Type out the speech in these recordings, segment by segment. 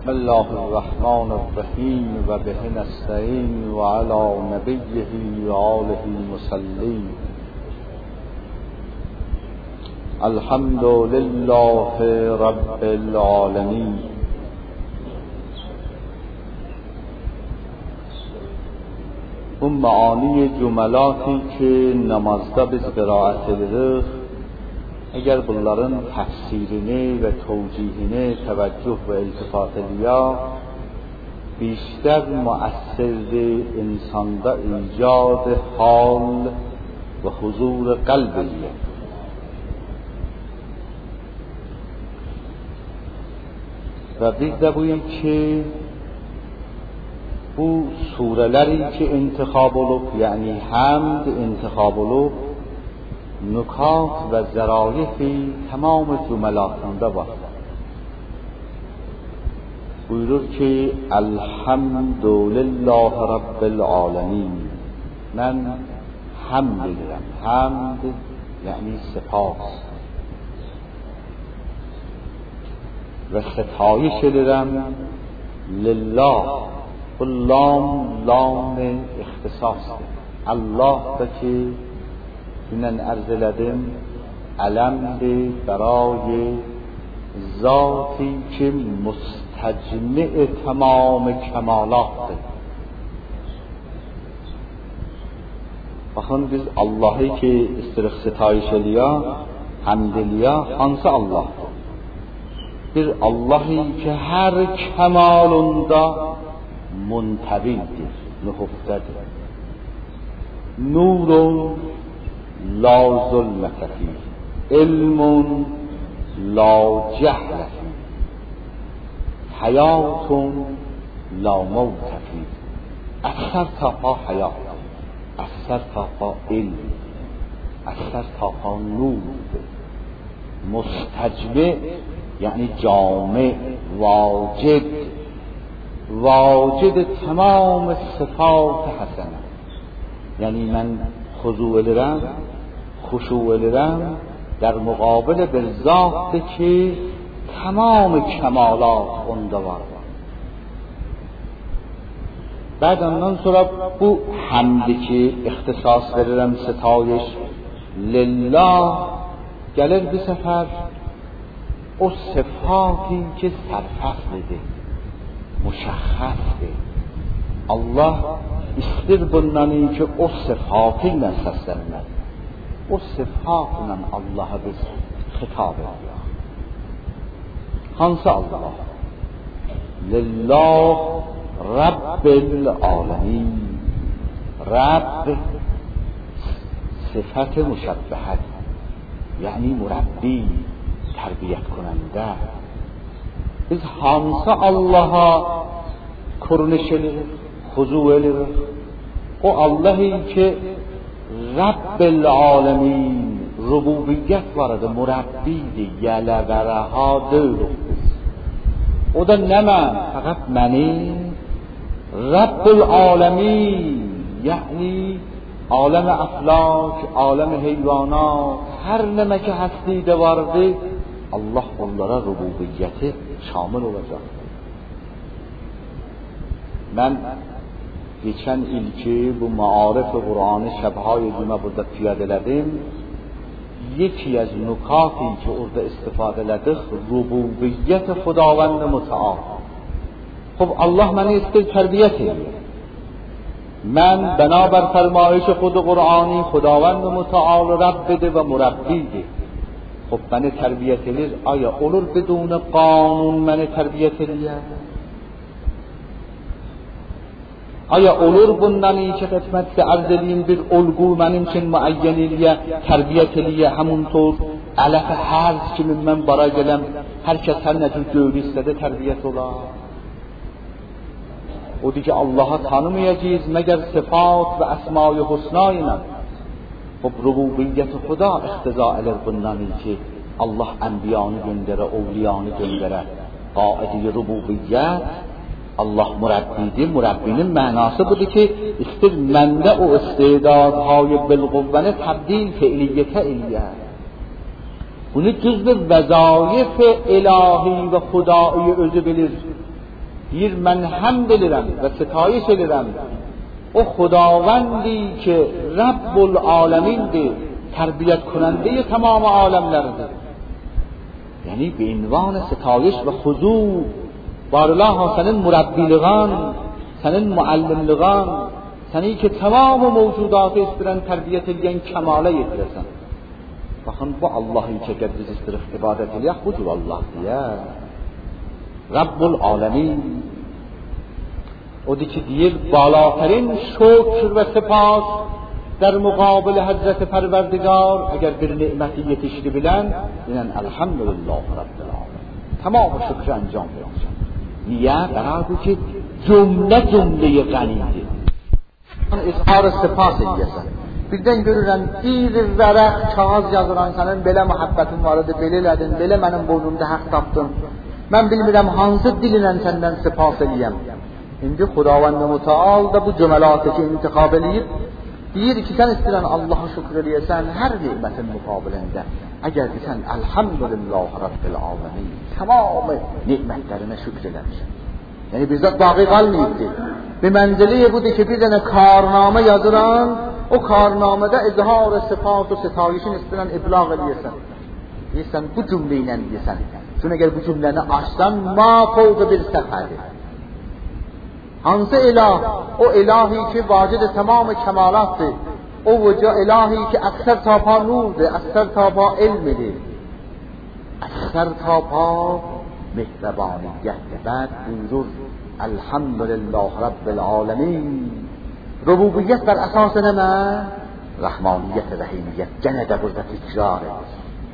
بسم الله الرحمن الرحیم و به نستعین و علی نبیه و آله المصلین. الحمد لله رب العالمین. اون معانی جملاتی که namazda biz qiraət edirik, اگر bunların tefsirini ve tevcihini teveccüh ve iltifat ediyor, بیشتر مؤثر insanda ایجاد حال و حضور قلبیه. و biz de bugün ki bu sureleri ki intikab olup, yani hamd intikab olup, نکات و ظرایفی تمام جملاتında var. buyurur ki Elhamdülillah Rabbil Alamin. من حمد edirəm. حمد یعنی سپاس و ستایش edirəm لله. bu لام اختصاصdır. الله da ki اینن عرض لدم علم برای ذاتی که مستجمع تمام کمالات. bakın biz Allah'ı ki istirik ستایش eliyor, hamd eliyor, hansı Allah? bir Allah'ı ki her kemalunda muntabildir, nühuftedir. Nurun لا ظلمة فيه، علم لا جهل فيه، حیات لا موت فيه. اثر تا پا حیات، اثر تا پا علم، اثر تا پا نور. مستجمع یعنی جامع، واجد، واجد تمام صفات حسنه. یعنی من خضوع edirəm، خشوع edirəm در مقابل bir zat ki tamam kemalat onda var. بعد ondan sonra bu hamdi ki ihtisas verirəm, ستایش lillah gəlir bir səfər o sıfatı ki sərfəslidir, müşəxxəsdir. Allah istir bundan ki o sıfatı ilə səslənmək. o sıfatla Allah'a biz xitab edirik. hansı Allah? Lillah Rabbil Alamin. Rabb sıfat müşebbehet, yani murabbi, terbiyet kunanda. biz hansı Allah'a kurniş edirik, huzu edirik? o Allah'ı ki Rabbil Alamin, rububiyet vardı, murabbiydi, yələvərəha deyirik biz. o da nə mən? Fəqət məni Rabbil Alamin, yəni aləm-i əflak, aləm-i heyvanat, hər nəmə ki həslidə vardı, Allah onlara rububiyyəti şamil olacaq. mən geçen ilki bu maarif Kur'an'ı şebhay cümle burada piyadeledim. یکی از نکاتی که orada استفاده لدخ ربوبیت خداوند متعال. خب الله من استر تربیت ediyor. من بنابر فرمایش خود قرآنی خداوند متعال رب بده و مربیده. خب من تربیت ediyor. آیا olur بدون قانون من تربیت ediyor؟ آیا olur bundan iyi که قسمت که عرض edeyim bir olgu benim için muayyen eliye, terbiyet eliye, همونطور علف حرز kimin ben bara gelem, herkes her ne tür göğü istede terbiyet ola. o diye Allah'a tanımayacağız meğer sıfat ve esma-i husnayla. خب rububiyet خدا اقتضا eder bundan iyi ki Allah enbiyanı göndere, evliyanı göndere. قاعده rububiyet Allah murabbiydi. Murabbinin mənası budur ki, istir məndə o istedadهای بالقوه تبدیل فعلیته eləyər. Bunu cüz-i vəzaif ilahi və xudai özü bilir. deyir من حمد edirəm və ستایش edirəm o خداوندی که رب العالمینdir، تربیت کننده تمام عالمlerdir. یعنی به عنوان ستایش و خضوع بارالله senin مربیلغان، senin معلملغان، seni ki tamam mevcudatı istiren terbiyet edilen kemale yetiresin. Bakın bu Allah'ın çeker biz istirif ibadet ediyek budur Allah diye. Rabbul Alemin o ki deyir بالاترین şükür ve sepas در مقابل حضرت پروردگار اگر bir ni'meti yetişti bilen inen elhamdülillah Rabbil Alemin tamam şükrü انجام verir. Niye? Beraber ki cümle غنیdir. İzhar sepas ediyəsən. Birdən görürəm bir vərəq kağız yazıran sənin belə məhəbbətin var idi, belə elədin, belə mənim boynumda haqq tapdın. Mən bilmirəm hansı dilinlə səndən sepas ediyəm. İndi Xudavand Mütəal da bu cüməlatı ki intiqab eləyib deyir ki sən istəyirən Allaha şükür eləyəsən hər nimətin müqabilində. Əgər ki sən elhamdülillah Rabbil Alemin tamamı nimətlərinə şükür eləmişsən. Yani bizzat bağı qalmayıbdır. Bir mənziliyi budur ki bir dənə karnamə yazıran, o karnamədə izhar-ı sıfat-ı sitayişin istəyirən iblağ eləyəsən. Deyirsən bu cümlə ilə deyəsən. Çünki əgər bu cümləni açsan ma fevq bir səfədir. Hansı ilah? O ilahi ki vacid-i tamam-ı kemalatdır. O vüca ilahi ki əksər tapa nurdur, əksər tapa ilmidir. Əksər tapa مهربانیت بعد بزرگ الحمدلله رب العالمین ربوبیت بر اساس نما رحمانیت رحیمیت gene de burada tekrar edilir.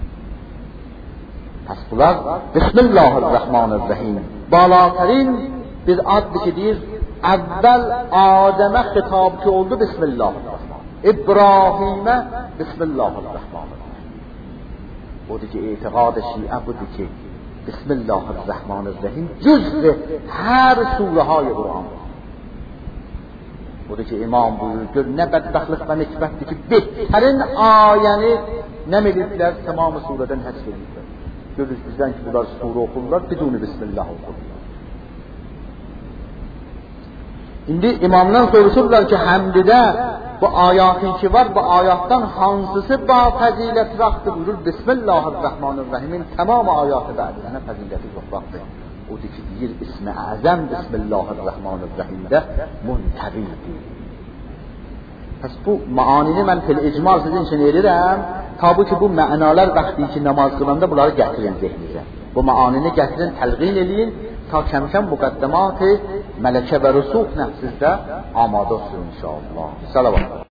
Pes bunlar Bismillahirrahmanirrahim balatarin bir adlı ki deyir evvel Adem'e hitap ki oldu Bismillahirrahmanirrahim İbrahim'e Bismillahirrahmanirrahim budur ki itiqad-ı şi'a budur ki Bismillahirrahmanirrahim cüz-i her sure-hay Kur'an. Budur ki imam buyurur gör ne bedbaxtlik ve nikbettir ki behterin ayeni ne melekler tamamı sureden hasb edildiler. Görürüz bizden ki bunlar sure okurlar biduni Bismillah okurlar. Şimdi imamdan soruşurlar ki hamdide bu ayatın ki var bu ayattan hansısı ba faziletlidir buyurur Bismillahirrahmanirrahim'in tamam ayatı ba'dine fazileti yoxdur. O ki deyir ismi azam Bismillahirrahmanirrahim'de muntabidir. Pes bu maanini mən fil icmal sizin için edirəm. Tabi ki bu mənalar vaxtı ki namaz qılanda bunları gətirin zehninizə. Bu maanini gətirin, təlqin eləyin ta kəm-kəm müqəddimat-ı mələkə və rüsuh nəfsizdə amada olsun inşallah. Salavat.